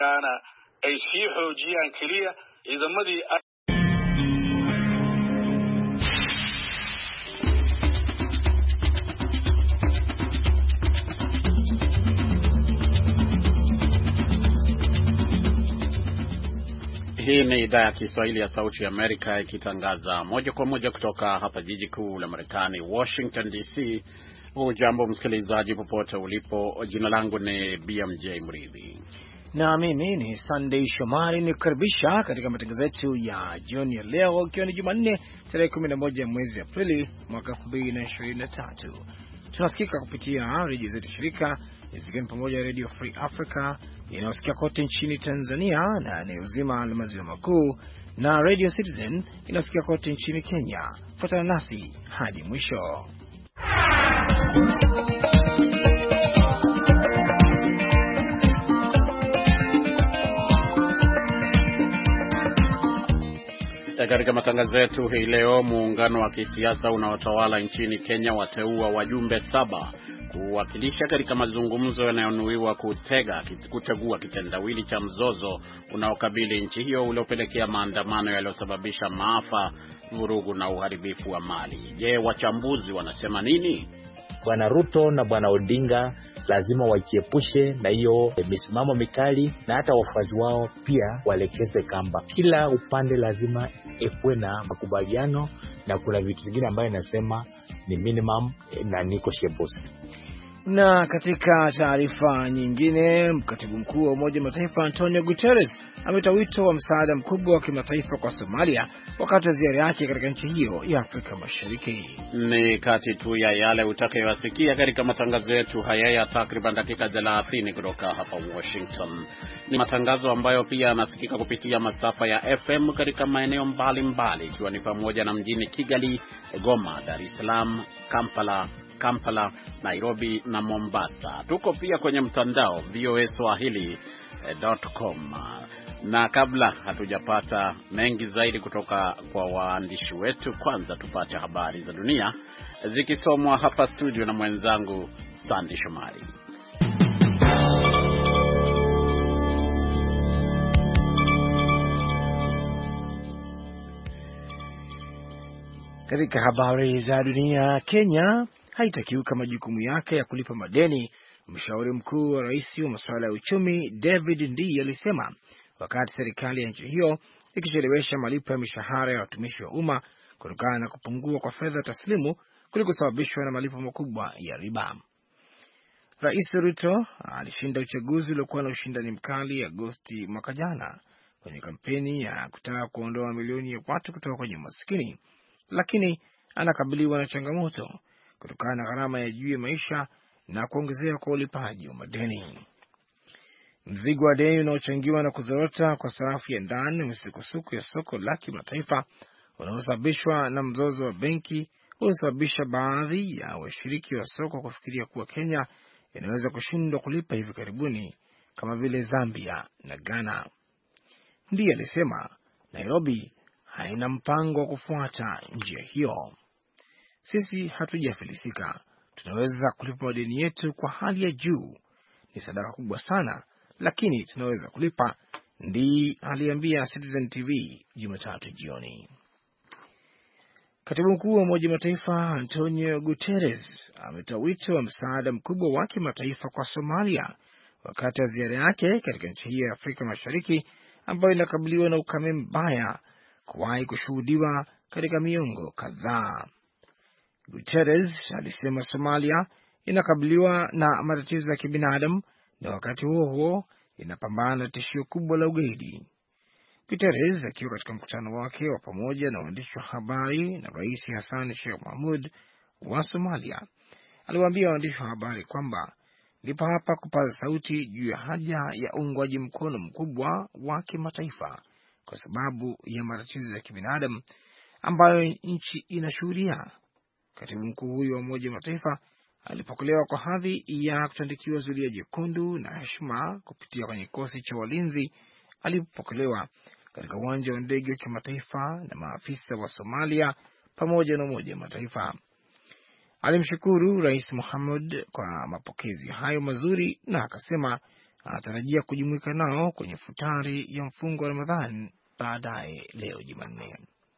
ay sii xoojiyaan kaliya ciidamadii. Hii ni idhaa ya Kiswahili ya Sauti ya Amerika ikitangaza moja kwa moja kutoka hapa jiji kuu la Marekani, Washington DC. Hujambo msikilizaji popote ulipo. Jina langu ni BMJ Mridhi. Na mimi ni Sunday Shomari, nikukaribisha katika matangazo yetu ya jioni ya leo, ikiwa ni Jumanne tarehe 11 mwezi Aprili mwaka 2023. Tunasikika kupitia redio zetu shirika zikiwa pamoja na Radio Free Africa inayosikia kote nchini Tanzania na eneo zima la maziwa makuu, na Radio Citizen inayosikia kote nchini Kenya. Fuatana nasi hadi mwisho. Katika matangazo yetu hii leo, muungano wa kisiasa unaotawala nchini Kenya wateua wajumbe 7 kuwakilisha katika mazungumzo yanayonuiwa kutegua kitendawili cha mzozo unaokabili nchi hiyo uliopelekea maandamano yaliyosababisha maafa, vurugu na uharibifu wa mali. Je, wachambuzi wanasema nini? Bwana Ruto na Bwana Odinga lazima wajiepushe na hiyo misimamo mikali, na hata wafuasi wao pia walekeze kamba. Kila upande lazima ekuwe na makubaliano, na kuna vitu vingine ambayo inasema ni minimum na negotiables. Na katika taarifa nyingine, mkatibu mkuu wa Umoja wa Mataifa Antonio Guterres ametoa wito wa msaada mkubwa wa kimataifa kwa Somalia wakati wa ziara yake katika nchi hiyo ya Afrika Mashariki. Ni kati tu ya yale utakayowasikia katika matangazo yetu haya ya takriban dakika 30 kutoka hapa Washington. Ni matangazo ambayo pia yanasikika kupitia masafa ya FM katika maeneo mbalimbali, ikiwa ni pamoja na mjini Kigali, Goma, Dar es Salaam, Kampala, Nairobi na Mombasa. Tuko pia kwenye mtandao voaswahili.com. Na kabla hatujapata mengi zaidi kutoka kwa waandishi wetu, kwanza tupate habari za dunia zikisomwa hapa studio na mwenzangu Sandy Shomari. Katika habari za dunia, Kenya haitakiuka majukumu yake ya kulipa madeni, mshauri mkuu wa rais wa masuala ya uchumi David Ndii alisema, wakati serikali ya nchi hiyo ikichelewesha malipo ya mishahara ya watumishi wa umma kutokana na kupungua kwa fedha taslimu kulikosababishwa na malipo makubwa ya riba. Rais Ruto alishinda uchaguzi uliokuwa na ushindani mkali Agosti mwaka jana kwenye kampeni ya kutaka kuondoa mamilioni ya watu kutoka kwenye umaskini, lakini anakabiliwa na changamoto kutokana na gharama ya juu ya maisha na kuongezeka kwa ulipaji wa madeni. Mzigo wa deni unaochangiwa na kuzorota kwa sarafu ya ndani na misukosuko ya soko la kimataifa unaosababishwa na mzozo wa benki unasababisha baadhi ya washiriki wa soko kufikiria kuwa Kenya inaweza kushindwa kulipa hivi karibuni kama vile Zambia na Ghana. Ndiye alisema Nairobi haina mpango wa kufuata njia hiyo. Sisi hatujafilisika, tunaweza kulipa madeni yetu kwa hali ya juu. Ni sadaka kubwa sana, lakini tunaweza kulipa, Ndii aliambia Citizen TV Jumatatu jioni. Katibu mkuu wa Umoja wa Mataifa Antonio Guterres ametoa wito wa msaada mkubwa wa kimataifa kwa Somalia wakati wa ziara yake katika nchi hiyo ya Afrika Mashariki ambayo inakabiliwa na ukame mbaya kuwahi kushuhudiwa katika miongo kadhaa. Guterres alisema Somalia inakabiliwa na matatizo ya kibinadamu na wakati huo huo inapambana na tishio kubwa la ugaidi. Guterres akiwa katika mkutano wake wa pamoja na waandishi wa habari na Rais Hassan Sheikh Mohamud wa Somalia, aliwaambia waandishi wa habari kwamba lipo hapa kupaza sauti juu ya haja ya uungwaji mkono mkubwa wa kimataifa kwa sababu ya matatizo ya kibinadamu ambayo nchi inashuhudia. Katibu mkuu huyo wa Umoja wa Mataifa alipokelewa kwa hadhi ya kutandikiwa zulia jekundu na heshima kupitia kwenye kikosi cha walinzi. Alipokelewa katika uwanja wa ndege wa kimataifa na maafisa wa Somalia pamoja na Umoja wa Mataifa. Alimshukuru Rais Mohamud kwa mapokezi hayo mazuri na akasema anatarajia kujumuika nao kwenye futari ya mfungo wa Ramadhan baadaye leo Jumanne.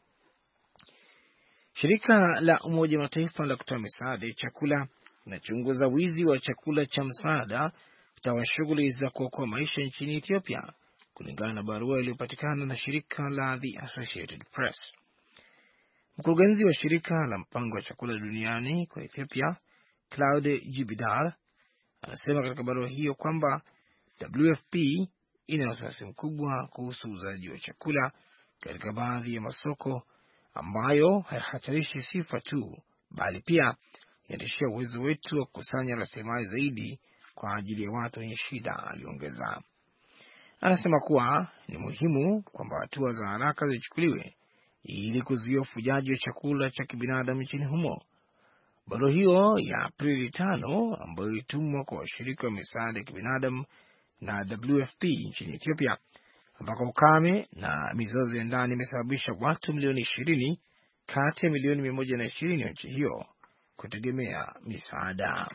Shirika la Umoja wa Mataifa la kutoa misaada ya chakula linachunguza wizi wa chakula cha msaada katika shughuli za kuokoa maisha nchini Ethiopia, kulingana na barua iliyopatikana na shirika la The Associated Press. Mkurugenzi wa shirika la mpango wa chakula duniani kwa Ethiopia, Claude Jibidar, anasema katika barua hiyo kwamba WFP ina wasiwasi mkubwa kuhusu uuzaji wa chakula katika baadhi ya masoko ambayo haihatarishi sifa tu, bali pia inatishia uwezo wetu wa kukusanya rasilimali zaidi kwa ajili ya watu wenye shida, aliongeza. Anasema kuwa ni muhimu kwamba hatua za haraka zichukuliwe ili kuzuia ufujaji wa chakula cha kibinadamu nchini humo. Barua hiyo ya Aprili 5 ambayo ilitumwa kwa washirika wa misaada ya kibinadamu na WFP nchini Ethiopia, ambako ukame na mizozo ya ndani imesababisha watu milioni 20 kati ya milioni 120 wa nchi hiyo kutegemea misaada.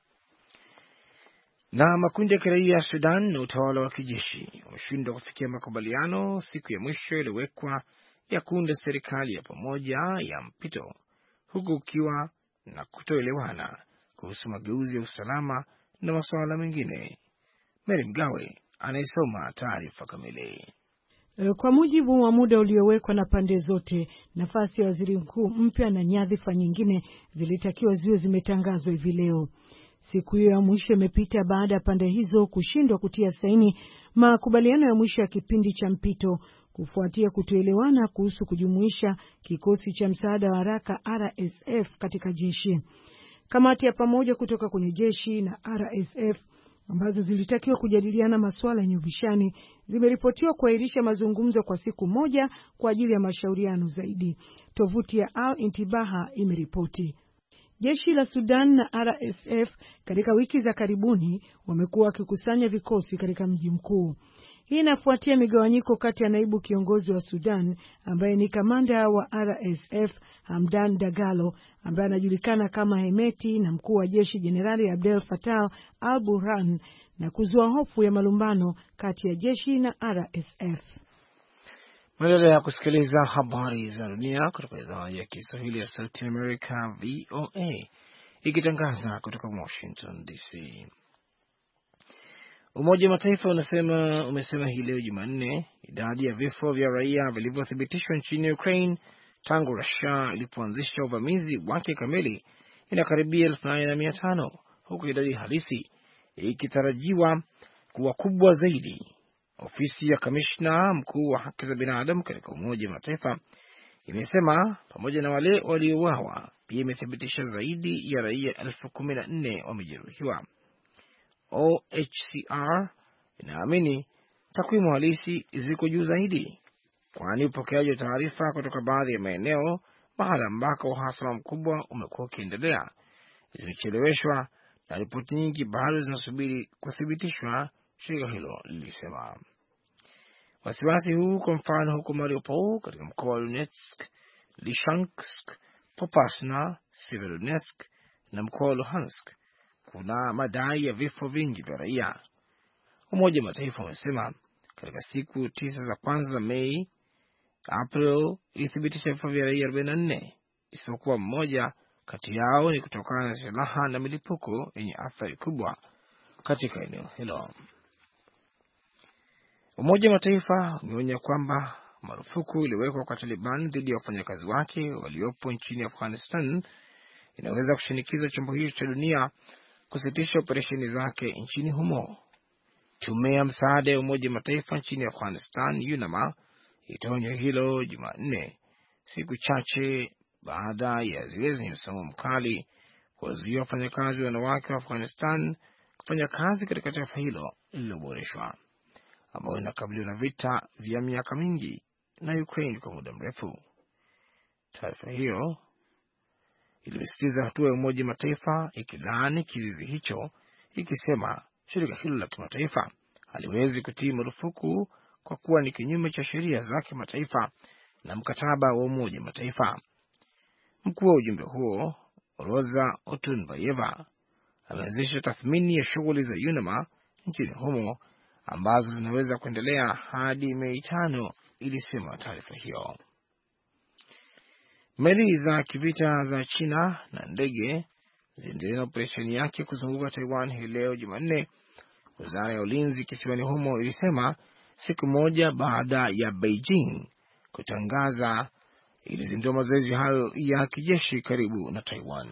Na makundi ya kiraia ya Sudan na utawala wa kijeshi wameshindwa kufikia makubaliano siku ya mwisho iliyowekwa ya kuunda serikali ya pamoja ya mpito, huku ukiwa na kutoelewana kuhusu mageuzi ya usalama na masuala mengine. Mary Mgawe anaisoma taarifa kamili. Kwa mujibu wa muda uliowekwa na pande zote, nafasi ya waziri mkuu mpya na nyadhifa nyingine zilitakiwa ziwe zimetangazwa hivi leo. Siku hiyo ya mwisho imepita baada ya pande hizo kushindwa kutia saini makubaliano ya mwisho ya kipindi cha mpito kufuatia kutoelewana kuhusu kujumuisha kikosi cha msaada wa haraka RSF katika jeshi. Kamati ya pamoja kutoka kwenye jeshi na RSF ambazo zilitakiwa kujadiliana masuala yenye ubishani zimeripotiwa kuahirisha mazungumzo kwa siku moja kwa ajili ya mashauriano zaidi, tovuti ya Al Intibaha imeripoti. Jeshi la Sudan na RSF katika wiki za karibuni wamekuwa wakikusanya vikosi katika mji mkuu. Hii inafuatia migawanyiko kati ya naibu kiongozi wa Sudan ambaye ni kamanda wa RSF Hamdan Dagalo ambaye anajulikana kama Hemeti na mkuu wa jeshi Jenerali Abdel Fattah al-Burhan, na kuzua hofu ya malumbano kati ya jeshi na RSF. Mnaendelea kusikiliza habari za dunia kutoka idhaa ya Kiswahili ya Sauti America VOA ikitangaza kutoka Washington DC. Umoja wa Mataifa umesema hii leo Jumanne idadi ya vifo vya raia vilivyothibitishwa nchini Ukraine tangu Russia ilipoanzisha uvamizi wake kamili inakaribia 8,500, huku idadi halisi ikitarajiwa kuwa kubwa zaidi. Ofisi ya kamishna mkuu wa haki za binadamu katika Umoja wa Mataifa imesema pamoja na wale waliouawa pia imethibitisha zaidi ya raia 14,000 wamejeruhiwa. OHCR inaamini takwimu halisi ziko juu zaidi, kwani upokeaji wa taarifa kutoka baadhi ya maeneo mahala ambako uhasama mkubwa umekuwa ukiendelea zimecheleweshwa na ripoti nyingi bado zinasubiri kuthibitishwa, shirika hilo lilisema. Wasiwasi huu kwa mfano huko Mariupol katika mkoa wa Donetsk, Lishansk, Popasna, Severodonetsk na mkoa wa Luhansk kuna madai ya vifo vingi vya raia. Umoja wa Mataifa umesema katika siku 9 za kwanza za Mei, April ilithibitisha vifo vya raia 44, isipokuwa mmoja kati yao ni kutokana na silaha na milipuko yenye athari kubwa katika eneo hilo. Umoja wa Mataifa umeonya kwamba marufuku iliyowekwa kwa Taliban dhidi ya wafanyakazi wake waliopo nchini Afghanistan inaweza kushinikiza chombo hicho cha dunia kusitisha operesheni zake nchini humo. Tume ya msaada ya Umoja wa Mataifa nchini Afghanistan, UNAMA, itaonya hilo Jumanne, siku chache baada ya zile zenye msimamo mkali kuwazuia wafanyakazi wanawake wa Afghanistan kufanya kazi katika taifa hilo lililoboreshwa, ambao inakabiliwa na vita vya miaka mingi na Ukraine kwa muda mrefu. Taarifa hiyo ilisisitiza hatua ya Umoja wa Mataifa ikilaani kizuizi hicho, ikisema shirika hilo la kimataifa haliwezi kutii marufuku kwa kuwa ni kinyume cha sheria za kimataifa na mkataba wa Umoja wa Mataifa. Mkuu wa ujumbe huo, Rosa Otunbayeva, ameanzisha tathmini ya shughuli za UNAMA nchini humo ambazo zinaweza kuendelea hadi Mei 5, ilisema taarifa hiyo. Meli za kivita za China na ndege zinaendelea na operesheni yake kuzunguka Taiwan hii leo Jumanne, wizara ya ulinzi kisiwani humo ilisema, siku moja baada ya Beijing kutangaza ilizindua mazoezi hayo ya kijeshi karibu na Taiwan.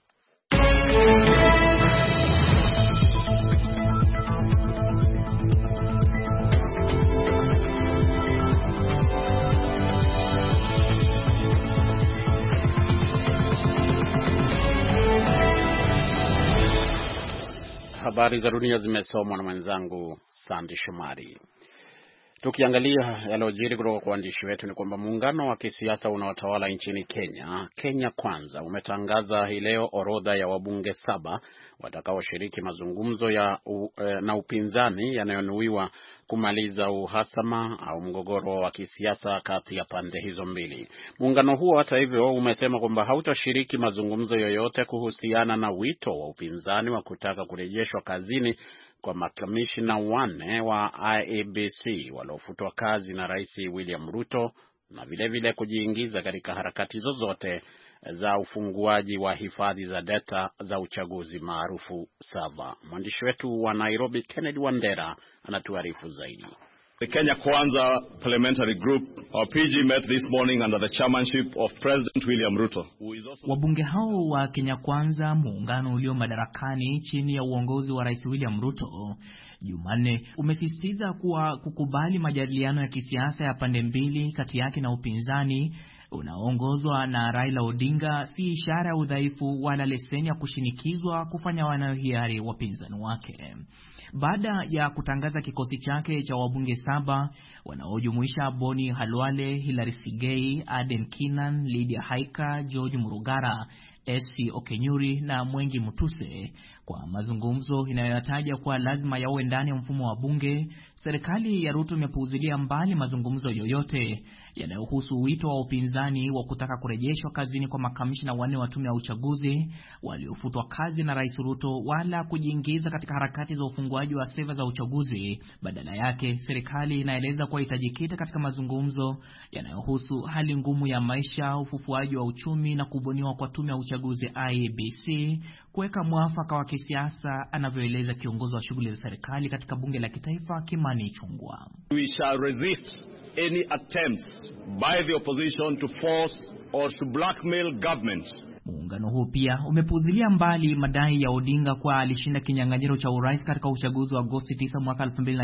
Habari za dunia zimesomwa na mwenzangu Sandy Shomari. Tukiangalia yaliyojiri kutoka kwa waandishi wetu ni kwamba muungano wa kisiasa unaotawala nchini Kenya, Kenya Kwanza, umetangaza hii leo orodha ya wabunge 7 watakaoshiriki mazungumzo na upinzani yanayonuiwa kumaliza uhasama au mgogoro wa kisiasa kati ya pande hizo mbili. Muungano huo hata hivyo umesema kwamba hautashiriki mazungumzo yoyote kuhusiana na wito wa upinzani wa kutaka kurejeshwa kazini kwa makamishna 4 wa IEBC waliofutwa kazi na Rais William Ruto, na vilevile kujiingiza katika harakati zozote za ufunguaji wa hifadhi za data za uchaguzi maarufu SAVA. Mwandishi wetu wa Nairobi Kennedy Wandera anatuarifu zaidi. The Kenya Kwanza Parliamentary Group, our PG, met this morning under the chairmanship of President William Ruto. Wabunge hao wa Kenya Kwanza, muungano ulio madarakani chini ya uongozi wa Rais William Ruto, Jumanne umesisitiza kuwa kukubali majadiliano ya kisiasa ya pande mbili kati yake na upinzani unaoongozwa na Raila Odinga si ishara ya udhaifu wala leseni ya kushinikizwa kufanya wanayohiari wapinzani wake. Baada ya kutangaza kikosi chake cha wabunge 7 wanaojumuisha Boni Halwale, Hilary Sigei, Aden Kinan, Lydia Haika, George Murugara, SC Okenyuri na Mwengi Mutuse kwa mazungumzo inayotaja kuwa lazima yawe ndani ya mfumo wa bunge, serikali ya Ruto imepuuzilia mbali mazungumzo yoyote yanayohusu wito wa upinzani wa kutaka kurejeshwa kazini kwa makamishna 4 wa tume ya uchaguzi waliofutwa kazi na Rais Ruto, wala kujiingiza katika harakati za ufunguaji wa seva za uchaguzi. Badala yake, serikali inaeleza kuwa itajikita katika mazungumzo yanayohusu hali ngumu ya maisha, ufufuaji wa uchumi na kubuniwa kwa tume ya uchaguzi IEBC, kuweka mwafaka wa kisiasa, anavyoeleza kiongozi wa shughuli za serikali katika bunge la kitaifa Kimani Ichung'wah. We shall resist any attempts by the opposition to force or to blackmail government. Muungano huu pia umepuuzilia mbali madai ya Odinga kwa alishinda kinyang'anyiro cha urais katika uchaguzi wa Agosti 9 mwaka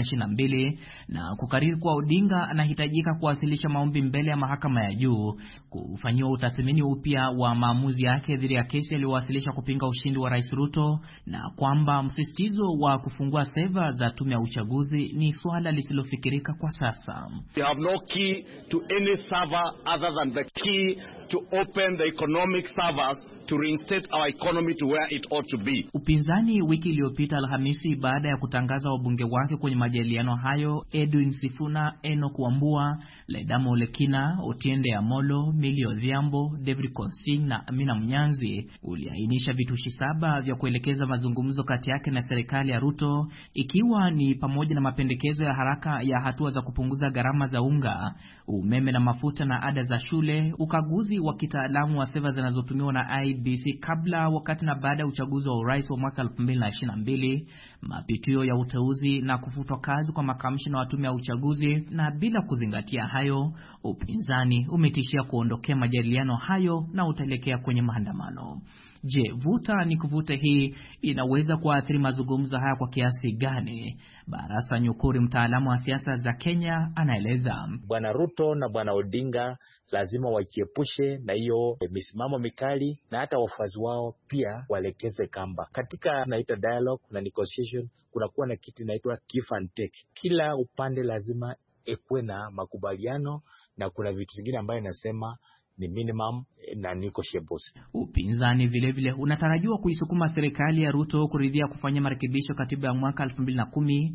2022 na kukariri kwa Odinga anahitajika kuwasilisha maombi mbele ya mahakama ya juu kufanyiwa utathmini upya wa maamuzi yake dhidi ya kesi aliyowasilisha kupinga ushindi wa Rais Ruto, na kwamba msisitizo wa kufungua seva za tume ya uchaguzi ni swala lisilofikirika kwa sasa. We have no key to any server other than the key to open the economic servers to reinstate our economy to where it ought to be. Upinzani wiki iliyopita Alhamisi, baada ya kutangaza wabunge wake kwenye majadiliano hayo, Edwin Sifuna, Enoch Wambua, Ledamo Olekina, Otiende Amolo, Millie Odhiambo, David Konsing na Amina Mnyanzi, uliainisha vitushi 7 vya kuelekeza mazungumzo kati yake na serikali ya Ruto, ikiwa ni pamoja na mapendekezo ya haraka ya hatua za kupunguza gharama za unga, umeme na mafuta na ada za shule, ukaguzi wa kitaalamu wa seva zinazotumiwa na IEBC kabla, wakati na baada ya uchaguzi wa urais wa mwaka 2022, mapitio ya uteuzi na kufutwa kazi kwa makamishna wa tume ya uchaguzi. Na bila kuzingatia hayo, upinzani umetishia kuondokea majadiliano hayo na utaelekea kwenye maandamano. Je, vuta ni kuvuta hii inaweza kuathiri mazungumzo haya kwa kiasi gani? Barasa Nyukuri, mtaalamu wa siasa za Kenya, anaeleza. Bwana Ruto na Bwana Odinga lazima wajiepushe na hiyo misimamo mikali, na hata wafuasi wao pia walekeze kamba. Katika naita dialogue na negotiation kunakuwa na kitu inaitwa give and take. Kila upande lazima ekuwe na makubaliano, na kuna vitu vingine ambayo inasema ni minimum na negotiables. Upinzani vile unatarajiwa kuisukuma serikali ya Ruto kuridhia kufanya marekebisho katiba ya mwaka 2010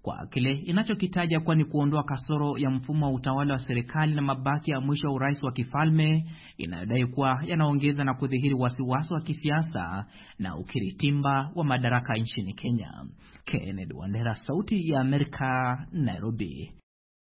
kwa kile inachokitaja kuwa ni kuondoa kasoro ya mfumo wa utawala wa serikali na mabaki ya mwisho wa urais wa kifalme inayodai kuwa yanaongeza na kudhihiri wasiwasi wa kisiasa na ukiritimba wa madaraka nchini Kenya. Kennedy Wandera, Sauti ya Amerika, Nairobi.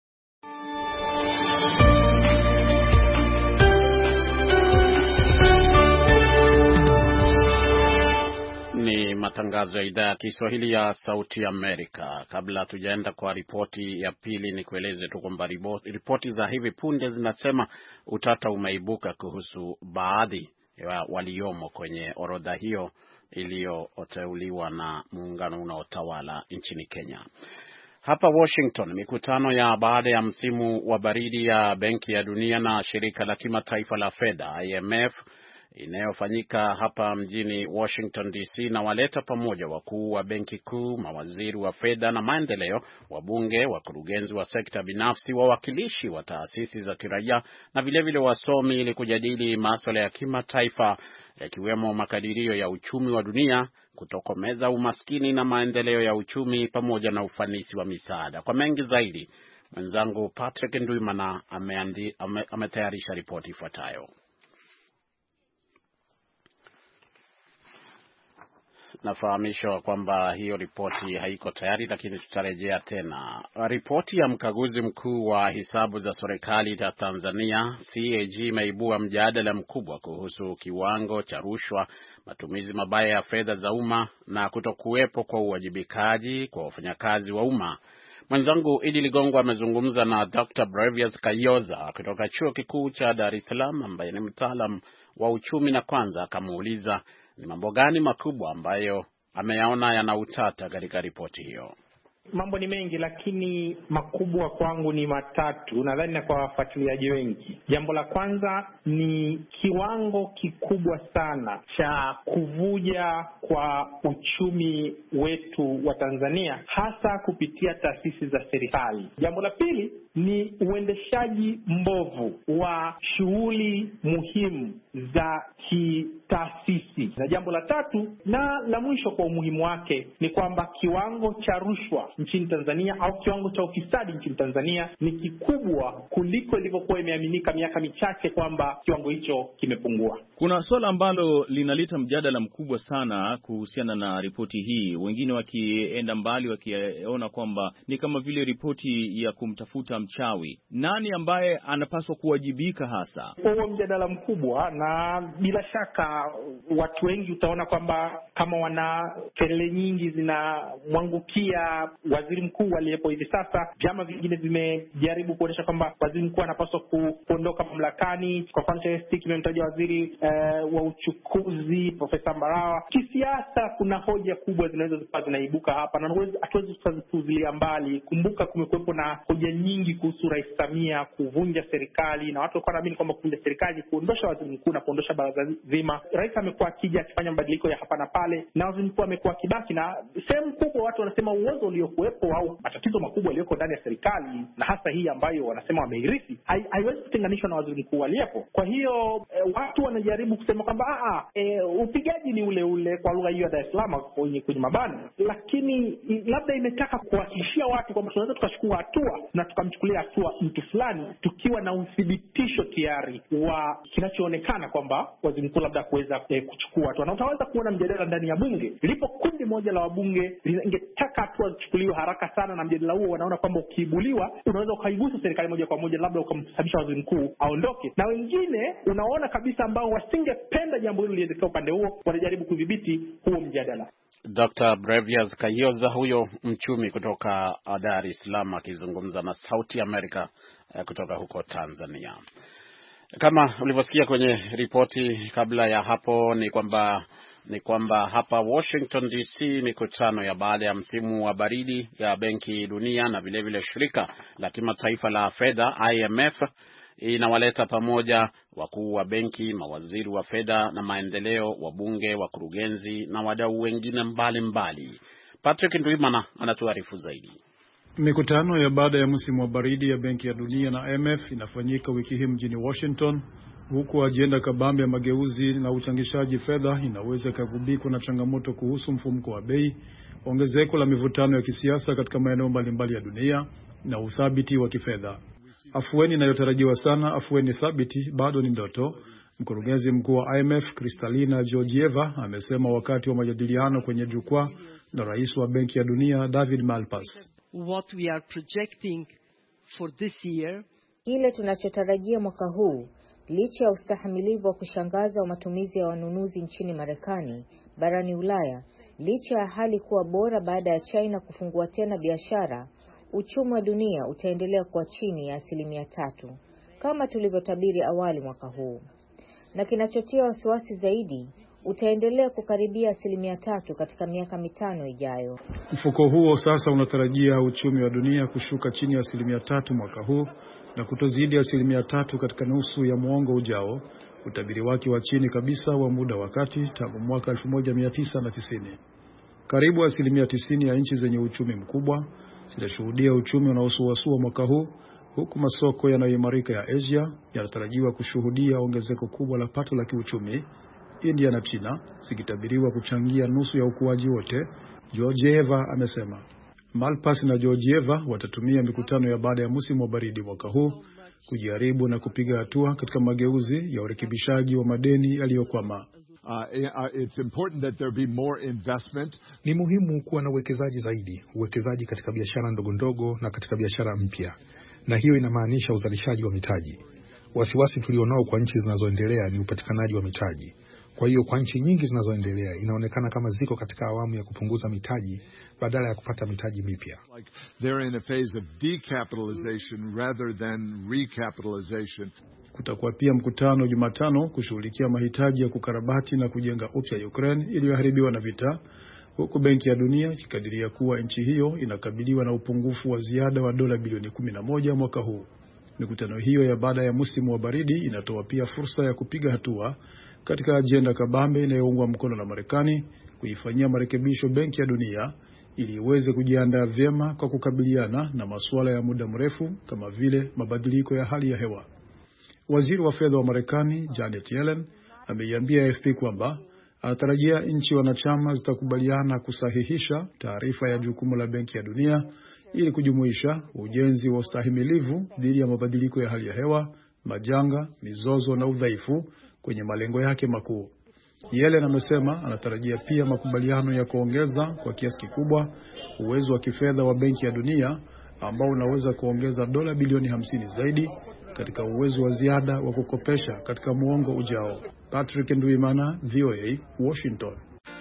Ni matangazo ya idhaa ya Kiswahili ya Sauti Amerika. Kabla tujaenda kwa ripoti ya pili, ni kueleze tu kwamba ripoti za hivi punde zinasema utata umeibuka kuhusu baadhi ya waliomo kwenye orodha hiyo iliyoteuliwa na muungano unaotawala nchini Kenya. Hapa Washington, mikutano ya baada ya msimu wa baridi ya Benki ya Dunia na shirika la kimataifa la fedha IMF inayofanyika hapa mjini Washington DC na waleta pamoja wakuu wa benki kuu, mawaziri wa fedha na maendeleo, wabunge, wakurugenzi wa sekta binafsi, wawakilishi wa taasisi za kiraia na vilevile wasomi ili kujadili masuala ya kimataifa yakiwemo makadirio ya uchumi wa dunia, kutokomeza umaskini na maendeleo ya uchumi pamoja na ufanisi wa misaada. Kwa mengi zaidi, mwenzangu Patrick Ndwimana ametayarisha ripoti ifuatayo. Nafahamishwa kwamba hiyo ripoti haiko tayari, lakini tutarejea tena. Ripoti ya mkaguzi mkuu wa hisabu za serikali ya Tanzania CAG imeibua mjadala mkubwa kuhusu kiwango cha rushwa, matumizi mabaya ya fedha za umma na kutokuwepo kwa uwajibikaji kwa wafanyakazi wa umma. Mwenzangu Idi Ligongo amezungumza na Dr. Brevius Kayoza kutoka Chuo Kikuu cha Dar es Salaam ambaye ni mtaalamu wa uchumi, na kwanza akamuuliza ni mambo gani makubwa ambayo ameyaona yana utata katika ripoti hiyo. Mambo ni mengi, lakini makubwa kwangu ni matatu, nadhani na kwa wafuatiliaji wengi. Jambo la kwanza ni kiwango kikubwa sana cha kuvuja kwa uchumi wetu wa Tanzania, hasa kupitia taasisi za serikali. Jambo la pili ni uendeshaji mbovu wa shughuli muhimu za kitaasisi. Na jambo la tatu na la mwisho kwa umuhimu wake ni kwamba kiwango cha rushwa nchini Tanzania au kiwango cha ufisadi nchini Tanzania ni kikubwa kuliko ilivyokuwa imeaminika miaka michache kwamba kiwango hicho kimepungua. Kuna swala ambalo linaleta mjadala mkubwa sana kuhusiana na ripoti hii, wengine wakienda mbali wakiona kwamba ni kama vile ripoti ya kumtafuta mchawi. Nani ambaye anapaswa kuwajibika hasa? Huo mjadala mkubwa, na bila shaka watu wengi utaona kwamba kama wana kelele nyingi zinamwangukia waziri mkuu aliyepo hivi sasa. Vyama vingine vimejaribu kuonyesha kwamba waziri mkuu anapaswa kuondoka mamlakani. Kwa mfano TST kimemtaja waziri wa uchukuzi Profesa Mbarawa. Kisiasa kuna hoja kubwa zinaweza zikawa zinaibuka hapa na hatuwezi kuzipuuzilia mbali. Kumbuka kumekuwepo na hoja nyingi kuhusu Rais Samia kuvunja serikali, na watu walikuwa wanaamini kwamba kuvunja serikali, kuondosha waziri mkuu na kuondosha baraza zima. Rais amekuwa akija akifanya mabadiliko ya hapa na pale, na waziri mkuu amekuwa kibaki, na sehemu kubwa watu wanasema uwezo uliokuwepo au matatizo makubwa yaliyoko ndani ya serikali, na hasa hii ambayo wanasema wameirithi, haiwezi kutenganishwa na waziri mkuu aliyepo. Kwa hiyo watu wanajaribu kusema kwamba upigaji ni ule ule kwa lugha hiyo ya Dar es Salaam kwenye mabano, lakini labda imetaka kuhakikishia watu kwamba tunaweza tukachukua hatua na tukamchukulia hatua mtu fulani tukiwa na uthibitisho tayari wa kinachoonekana kwamba waziri mkuu labda kuweza kuchukua hatua. Na utaweza kuona mjadala ndani ya bunge, lipo kundi moja la wabunge lingetaka hatua zichukuliwe haraka sana, na mjadala huo wanaona kwamba ukiibuliwa unaweza ukaigusa serikali moja kwa moja, labda ukamsababisha waziri mkuu aondoke. Na wengine unaona kabisa ambao wasingependa jambo hilo lielekee upande huo, wanajaribu kudhibiti huo mjadala. Dr. Brevius Kayoza, huyo mchumi kutoka Dar es Salaam, akizungumza na Sauti Amerika kutoka huko Tanzania. Kama ulivyosikia kwenye ripoti kabla ya hapo, ni kwamba hapa Washington DC mikutano ya baada ya msimu wa baridi ya Benki Dunia na vilevile shirika la kimataifa la fedha IMF inawaleta pamoja wakuu wa benki, mawaziri wa fedha na maendeleo, wabunge, wakurugenzi na wadau wengine mbalimbali. Patrick Ndwimana anatuarifu zaidi. Mikutano ya baada ya msimu wa baridi ya Benki ya Dunia na IMF inafanyika wiki hii mjini Washington, huku ajenda kabambe ya mageuzi na uchangishaji fedha inaweza kugubikwa na changamoto kuhusu mfumuko wa bei, ongezeko la mivutano ya kisiasa katika maeneo mbalimbali ya dunia na uthabiti wa kifedha. Afueni inayotarajiwa sana, afueni thabiti, bado ni ndoto, mkurugenzi mkuu wa IMF Kristalina Georgieva amesema wakati wa majadiliano kwenye jukwaa na rais wa Benki ya Dunia David Malpass. What we are projecting for this year, kile tunachotarajia mwaka huu, licha ya ustahimilivu wa kushangaza wa matumizi ya wanunuzi nchini Marekani, barani Ulaya, licha ya hali kuwa bora baada ya China kufungua tena biashara, uchumi wa dunia utaendelea kuwa chini ya 3% kama tulivyotabiri awali mwaka huu. Na kinachotia wasiwasi zaidi, utaendelea kukaribia 3% katika miaka 5 ijayo. Mfuko huo sasa unatarajia uchumi wa dunia kushuka chini ya 3% mwaka huu na kutozidi 3% katika nusu ya muongo ujao, utabiri wake wa chini kabisa wa muda wakati tangu mwaka 1990. Karibu 90% ya nchi zenye uchumi mkubwa zitashuhudia uchumi unaosuasua mwaka huu, huku masoko yanayoimarika ya Asia yanatarajiwa kushuhudia ongezeko kubwa la pato la kiuchumi. India na China zikitabiriwa kuchangia nusu ya ukuaji wote, Georgieva amesema. Malpass na Georgieva watatumia mikutano ya baada ya msimu wa baridi mwaka huu kujaribu na kupiga hatua katika mageuzi ya urekebishaji wa madeni yaliyokwama. It's important that there be more investment. Ni muhimu kuwa na uwekezaji katika biashara ndogo ndogo na katika biashara mpya. Na hiyo inamaanisha uzalishaji wa mitaji. Wasiwasi tulionao kwa nchi zinazoendelea ni upatikanaji wa mitaji. Kwa hiyo kwa nchi nyingi zinazoendelea inaonekana kama ziko katika awamu ya kupunguza mitaji badala ya kupata mitaji mipya. Like they're in a phase of decapitalization rather than recapitalization. Kutakuwa pia mkutano Jumatano kushughulikia mahitaji ya kukarabati na kujenga upya Ukraine iliyoharibiwa na vita, huku Benki ya Dunia ikikadiria kuwa nchi hiyo inakabiliwa na upungufu wa ziada wa dola bilioni 11 mwaka huu. Mikutano hiyo ya baada ya msimu wa baridi inatoa pia fursa ya kupiga hatua katika ajenda kabambe inayoungwa mkono na Marekani kuifanyia marekebisho Benki ya Dunia ili iweze kujiandaa vyema kwa kukabiliana na masuala ya muda mrefu kama vile mabadiliko ya hali ya hewa. Waziri wa fedha wa Marekani Janet Yellen ameiambia AFP kwamba anatarajia nchi wanachama zitakubaliana kusahihisha taarifa ya jukumu la Benki ya Dunia ili kujumuisha ujenzi wa ustahimilivu dhidi ya mabadiliko ya hali ya hewa, majanga, mizozo na udhaifu kwenye malengo yake makuu. Yellen amesema anatarajia pia makubaliano ya kuongeza kwa kiasi kikubwa uwezo wa kifedha wa Benki ya Dunia ambao unaweza kuongeza dola bilioni 50 zaidi katika uwezo wa ziada wa kukopesha katika muongo ujao. Patrick Ndwimana, VOA, Washington.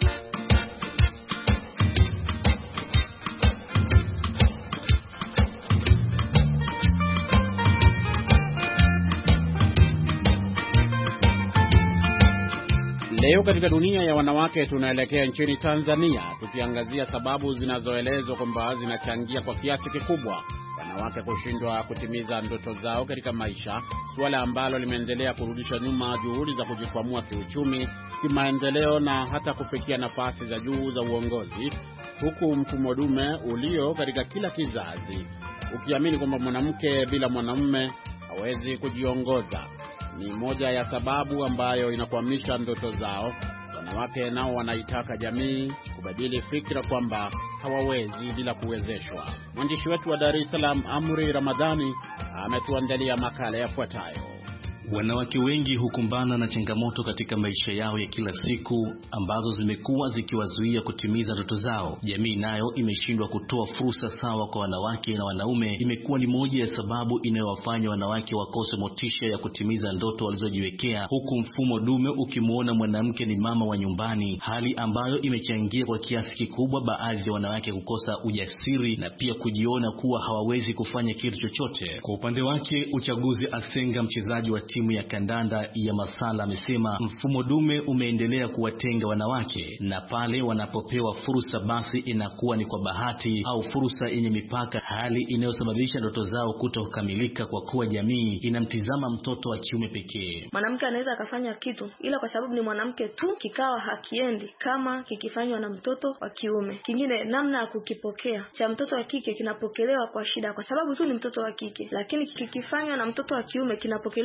Leo katika dunia ya wanawake tunaelekea nchini Tanzania tukiangazia sababu zinazoelezwa kwamba zinachangia kwa kiasi kikubwa wanawake kushindwa kutimiza ndoto zao katika maisha, suala ambalo limeendelea kurudisha nyuma juhudi za kujikwamua kiuchumi, kimaendeleo na hata kufikia nafasi za juu za uongozi, huku mfumo dume ulio katika kila kizazi ukiamini kwamba mwanamke bila mwanamume hawezi kujiongoza. Ni moja ya sababu ambayo inakwamisha ndoto zao. Wanawake nao wanaitaka jamii kubadili fikra kwamba hawawezi bila kuwezeshwa. Mwandishi wetu wa Dar es Salaam Amri Ramadhani ametuandalia makala yafuatayo. Wanawake wengi hukumbana na changamoto katika maisha yao ya kila siku ambazo zimekuwa zikiwazuia kutimiza ndoto zao. Jamii nayo imeshindwa kutoa fursa sawa kwa wanawake na wanaume. Imekuwa ni moja ya sababu inayowafanya wanawake wakose motisha ya kutimiza ndoto walizojiwekea, huku mfumo dume ukimuona mwanamke ni mama wa nyumbani, hali ambayo imechangia kwa kiasi kikubwa baadhi ya wanawake kukosa ujasiri na pia kujiona kuwa hawawezi kufanya kitu chochote. Kwa upande wake, Uchaguzi Asenga, mchezaji wa timu ya kandanda ya Masala, amesema mfumo dume umeendelea kuwatenga wanawake na pale wanapopewa fursa basi inakuwa ni kwa bahati au fursa yenye mipaka, hali inayosababisha ndoto zao kutokamilika kwa kuwa jamii inamtizama mtoto wa kiume pekee. Mwanamke anaweza akafanya kitu ila kwa sababu ni mwanamke tu kikawa hakiendi kama kikifanywa na mtoto wa kiume. Kingine, namna ya kukipokea cha mtoto wa kike kinapokelewa kwa shida kwa sababu tu ni mtoto wa kike, lakini kikifanywa na mtoto wa kiume kinapokelewa katika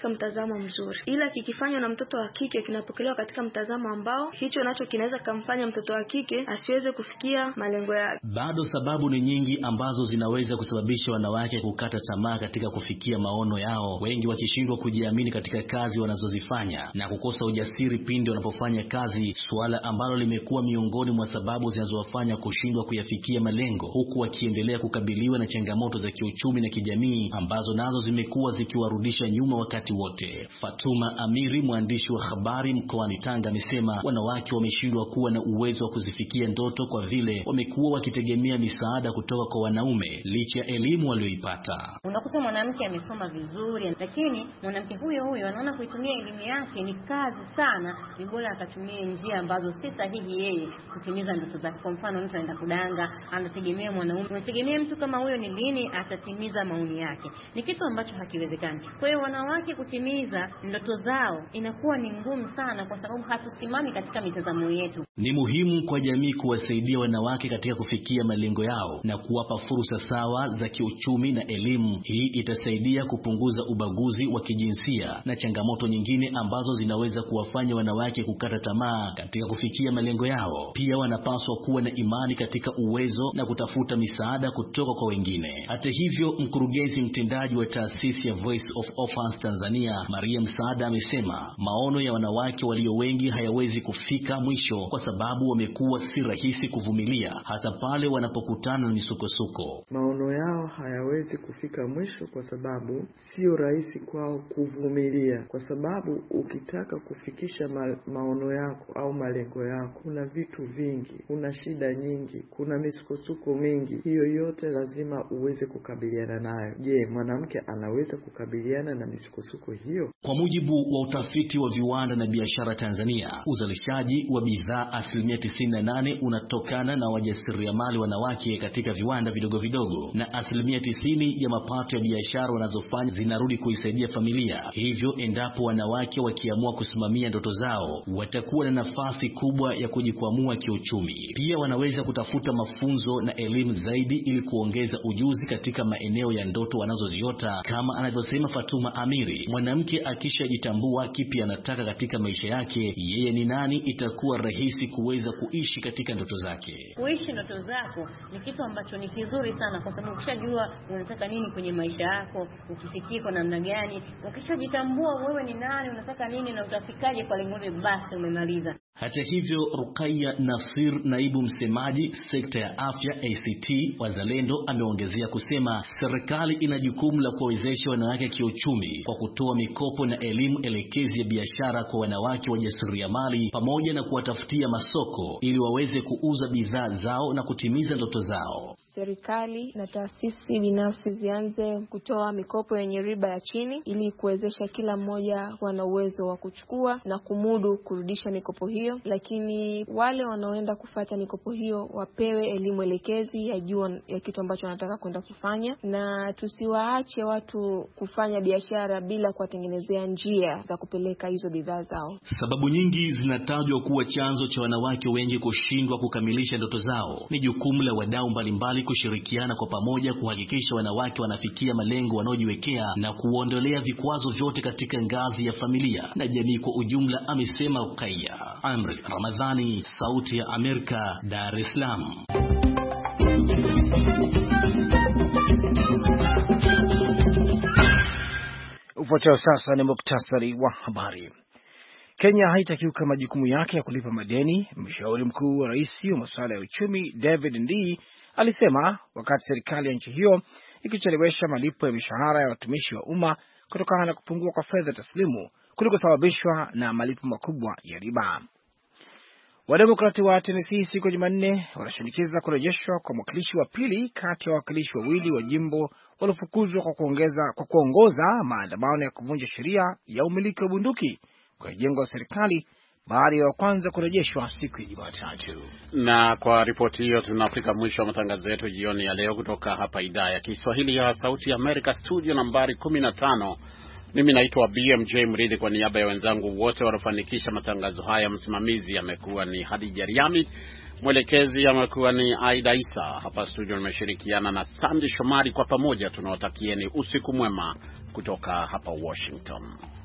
mtazamo mzuri, ila kikifanywa na mtoto wa kike kinapokelewa katika mtazamo ambao hicho nacho kinaweza kumfanya mtoto wa kike asiweze kufikia malengo yake. Bado sababu ni nyingi ambazo zinaweza kusababisha wanawake kukata tamaa katika kufikia maono yao, wengi wakishindwa kujiamini katika kazi wanazozifanya na kukosa ujasiri pindi wanapofanya kazi, suala ambalo limekuwa miongoni mwa sababu zinazowafanya kushindwa kuyafikia malengo, huku wakiendelea kukabiliwa na changamoto za kiuchumi na kijamii ambazo nazo zimekuwa zikiwarudisha nyuma wakati wote. Fatuma Amiri, mwandishi wa habari mkoani Tanga, amesema wanawake wameshindwa kuwa na uwezo wa kuzifikia ndoto kwa vile wamekuwa wakitegemea misaada kutoka kwa wanaume licha ya elimu walioipata. Unakuta mwanamke amesoma vizuri, lakini mwanamke huyo anaona kuitumia elimu yake ni kazi sana, ni bora akatumie njia ambazo si sahihi yeye kutimiza ndoto zake. Kwa mfano, mtu anaenda kudanga, anategemea mwanaume. Unategemea mtu kama huyo ni lini atatimiza maoni yake? Ni kitu ambacho hakiwezekani. Kwa hiyo wanawake kutimiza ndoto zao inakuwa ni ngumu sana, kwa sababu hatusimami katika mitazamo yetu. Ni muhimu kwa jamii kuwasaidia wanawake katika kufikia malengo yao na kuwapa fursa sawa za kiuchumi na elimu. Hii itasaidia kupunguza ubaguzi wa kijinsia na changamoto nyingine ambazo zinaweza kuwafanya wanawake kukata tamaa katika kufikia malengo yao. Pia wanapaswa kuwa na imani katika uwezo na kutafuta misaada kutoka kwa wengine. Hata hivyo, mkurugenzi mtendaji wa taasisi ya Voice of Orphans Tanzania, Maria Msaada, amesema maono ya wanawake walio wengi hayawezi kufika mwisho kwa sababu wamekuwa si rahisi kuvumilia hata pale wanapokutana na misukosuko. Maono yao hayawezi kufika mwisho kwa sababu sio rahisi kwao kuvumilia, kwa sababu ukitaka kufikisha maono yako au malengo yako, kuna vitu vingi, kuna shida nyingi, kuna misukosuko mingi. Hiyo yote lazima uweze kukabiliana nayo. Je, mwanamke anaweza kukabiliana na misukosuko hiyo? Kwa mujibu wa utafiti wa viwanda na biashara Tanzania, uzalishaji wa bidhaa 98% unatokana na wajasiriamali wanawake katika viwanda vidogo vidogo, na 90% ya mapato ya biashara wanazofanya zinarudi kuisaidia familia. Hivyo endapo wanawake wakiamua kusimamia ndoto zao, watakuwa na nafasi kubwa ya kujikwamua kiuchumi. Pia wanaweza kutafuta mafunzo na elimu zaidi ili kuongeza ujuzi katika maeneo ya ndoto wanazoziota. Kama anavyosema Fatuma Amiri, mwanamke akishajitambua kipi anataka katika maisha yake, yeye ni nani, itakuwa rahisi kuweza kuishi katika ndoto zake. Kuishi ndoto zako ni kitu ambacho ni kizuri sana, kwa sababu ukishajua unataka nini kwenye maisha yako, ukifikia kwa namna gani, ukishajitambua wewe ni nani, unataka nini na utafikaje kwa lengo hilo, basi umemaliza. Hata hivyo, Rukaiya Nasir, naibu msemaji sekta ya afya ACT Wazalendo, ameongezea kusema serikali ina jukumu la kuwawezesha wanawake kiuchumi kwa kutoa mikopo na elimu elekezi ya biashara kwa wanawake wajasiriamali, pamoja na kuwatafutia masoko ili waweze kuuza bidhaa zao na kutimiza ndoto zao. Serikali na taasisi binafsi zianze kutoa mikopo yenye riba ya chini ili kuwezesha kila mmoja kuwa na uwezo wa kuchukua na kumudu kurudisha mikopo hiyo. Lakini wale wanaoenda kufuata mikopo hiyo wapewe elimu elekezi ya juu ya kitu ambacho wanataka kwenda kufanya, na tusiwaache watu kufanya biashara bila kuwatengenezea njia za kupeleka hizo bidhaa zao. Sababu nyingi zinatajwa kuwa chanzo cha wanawake wengi kushindwa kukamilisha ndoto zao. Ni jukumu la wadau mbalimbali kushirikiana kwa pamoja kuhakikisha wanawake wanafikia malengo wanaojiwekea na kuondolea vikwazo vyote katika ngazi ya familia na jamii kwa ujumla, amesema Rukaiya. Amri Ramadhani, Sauti ya Amerika, Dar es Salaam. Ufuatao sasa ni muktasari wa habari. Kenya haitakiuka majukumu yake ya kulipa madeni, mshauri mkuu wa rais wa masuala ya uchumi David Ndii alisema wakati serikali ya nchi hiyo ikichelewesha malipo ya mishahara ya watumishi wa umma kutokana na kupungua kwa fedha taslimu kulikosababishwa na malipo makubwa ya riba. Wademokrati wa Tennessee siku ya Jumanne wanashinikiza kurejeshwa kwa mwakilishi wa pili kati ya wawakilishi wawili wa jimbo waliofukuzwa kwa kuongoza maandamano ya kuvunja sheria ya umiliki wa bunduki kwa jengo la serikali baada ya kwanza kurejeshwa siku ya Jumatatu. Na kwa ripoti hiyo tunafika mwisho wa matangazo yetu jioni ya leo kutoka hapa idhaa ya Kiswahili ya Sauti ya Amerika, studio nambari 15. Mimi naitwa BMJ Mridhi, kwa niaba ya wenzangu wote wanaofanikisha matangazo haya. Msimamizi amekuwa ni Hadija Riami, mwelekezi amekuwa ni Aida Isa. Hapa studio nimeshirikiana na Sandy Shomari. Kwa pamoja tunawatakieni usiku mwema kutoka hapa Washington.